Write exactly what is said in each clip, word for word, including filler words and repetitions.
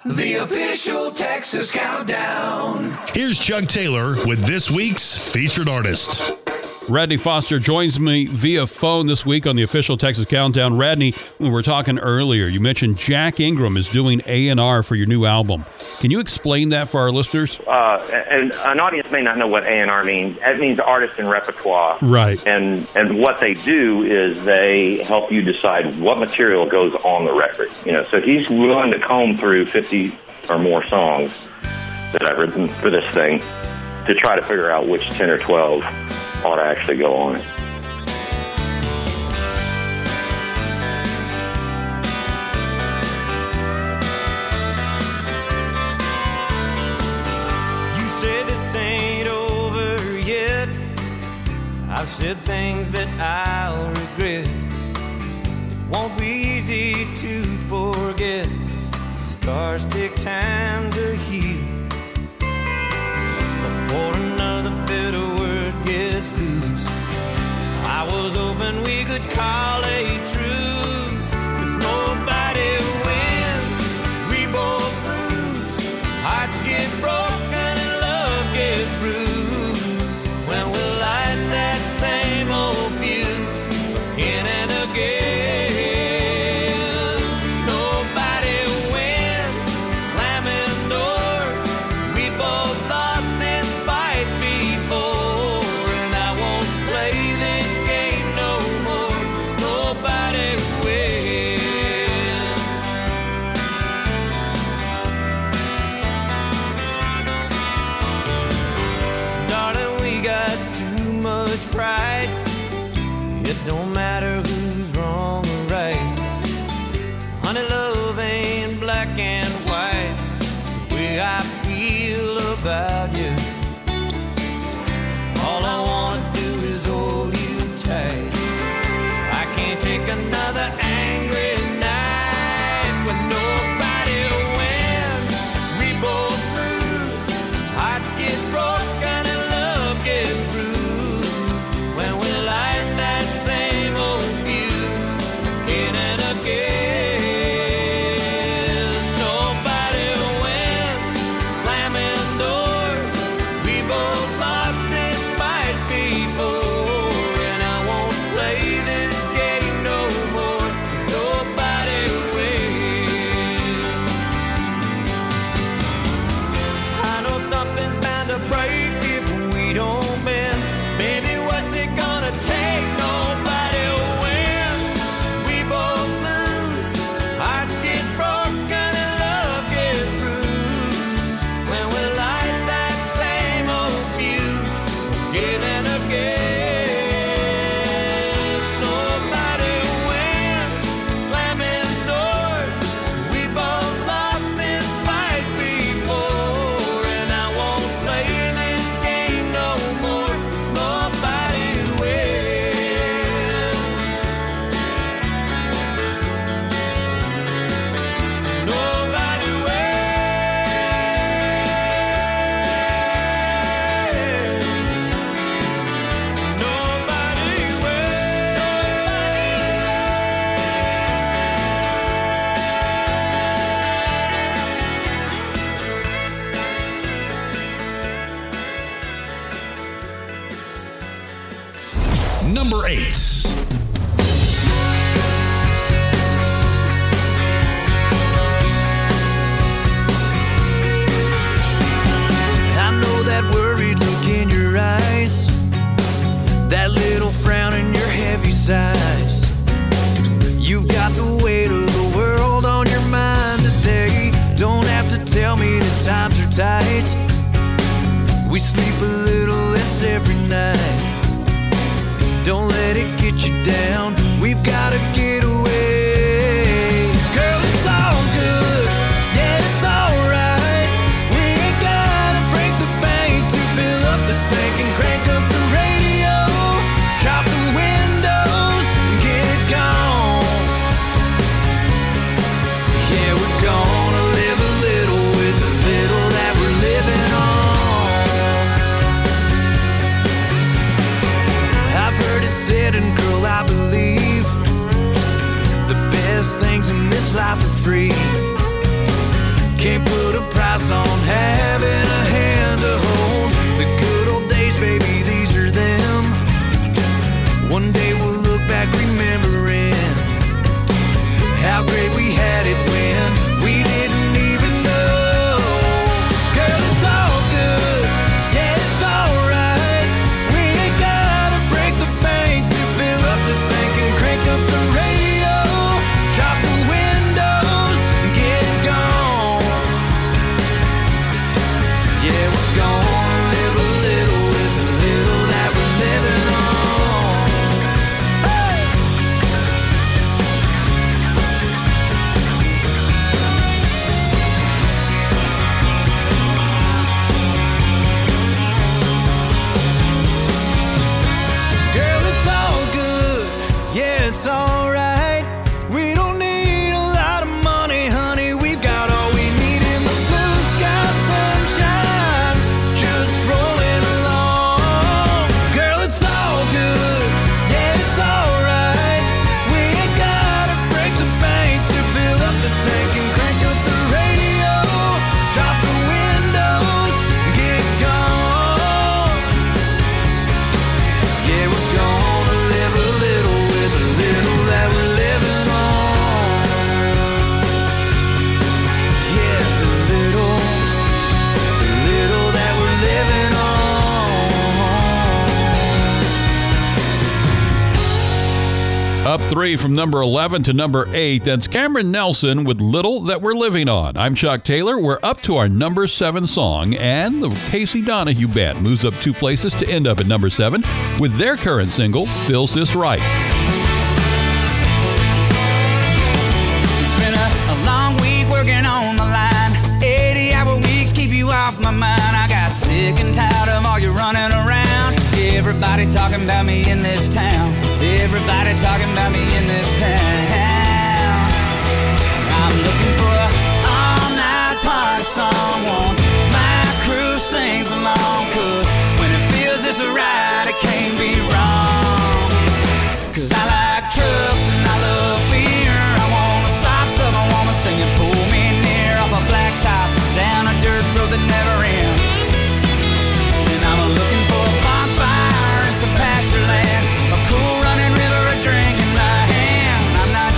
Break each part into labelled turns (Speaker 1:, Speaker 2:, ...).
Speaker 1: The official Texas Countdown.
Speaker 2: Here's Chuck Taylor with this week's featured artist.
Speaker 3: Radney Foster joins me via phone this week on the official Texas Countdown. Radney, when we were talking earlier, you mentioned Jack Ingram is doing A and R for your new album. Can you explain that for our listeners?
Speaker 4: Uh, and an audience may not know what A and R means. It means artist and repertoire.
Speaker 3: Right.
Speaker 4: And and what they do is they help you decide what material goes on the record. You know, so he's willing to comb through fifty or more songs that I've written for this thing to try to figure out which ten or twelve ought to actually go on it.
Speaker 5: You say this ain't over yet. I've said things that I'll regret. It won't be easy to forget. Scars take time to heal. Before another bitter word gets loose, I was hoping we could call a truce. 'Cause nobody wins, we both lose. Hearts get broken and love gets bruised. When we light that same old fuse again and again. Nobody wins, slamming doors. We both lost this fight before, and I won't play this game no more. 'Cause nobody wins. Darling, we got too much pride. It don't matter who's wrong or right. Honey, love ain't black and white. It's the way I feel about you. All I wanna do is hold you tight. I can't take another angry night when nobody wins. We both lose. Hearts get broken and love gets bruised. When we light that same old fuse again and again. Nobody wins, slamming doors. We both lost this fight before, and I won't play this game no more. 'Cause nobody wins. I know something's bound to break if we don't bend. Baby, what's it gonna take? Nobody wins. We both lose. Hearts get broken and love gets bruised. When we light that same old fuse again and again. Nobody wins, slamming doors. We both lost this fight before, and I won't play this game no more. 'Cause nobody wins. Nobody wins. Nobody
Speaker 2: Number eight.
Speaker 5: I know that worried look in your eyes, that little frown in your heavy sighs. You've got the weight of the world on your mind today. Don't have to tell me the times are tight. We sleep a little less every night. Don't let it get you down. We've got to get away. Girl, it's all good. Yeah, it's all right. We ain't gotta break the bank to fill up the tank and crank up the radio. Drop the windows and get it gone. Yeah, we're gonna live a little with the little that we're living on. I've heard it said, and girl, I believe money put a price on having a hand to hold. The good old days, baby, these are them. One day we'll look back remembering how great we had it when we didn't even know. Girl, it's all good, yeah, it's alright. We ain't gotta break the bank to fill up the tank and crank up the radio. Drop the windows and get gone. Yeah, we're gonna live a little with the little that we're living on. Girl, it's all good, yeah, it's alright. We don't need a lot of money, honey. We've got all we need in the blue sky sunshine, just rolling along. Girl, it's all good, yeah, it's alright. We ain't gotta break the bank to fill up the tank and crank up the radio. Drop the windows, get gone. Yeah, we're gonna live a little with a little that we're living on. Yeah, the little, the little that we're living on.
Speaker 3: Up three from number eleven to number eight. That's Cameron Nelson with Little That We're Living On. I'm Chuck Taylor. We're up to our number seven song, and the Casey Donahue Band moves up two places to end up at number seven with their current single, Feels This Right.
Speaker 6: It's been a, a long week working on the line. eighty hour weeks keep you off my mind. I got sick and tired of all you running around. Everybody talking about me in this town. Everybody talking about me in this town. I'm looking for a all-night party song. Want my crew sings along. Cause when it feels this right, it can't be wrong. Cause I like trucks and I love beer. I want a soft southern woman singing pull me near. Off a blacktop down a dirt road that never ends. And I'm looking for a bonfire and some pasture land, a cool running river, a drink in my hand. I'm not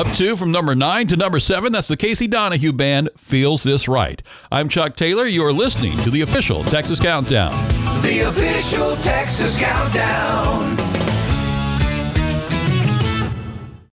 Speaker 3: Two from number nine to number seven. That's the Casey Donahue Band, Feels This Right. I'm Chuck Taylor. You're listening to the official Texas Countdown.
Speaker 1: The official Texas Countdown.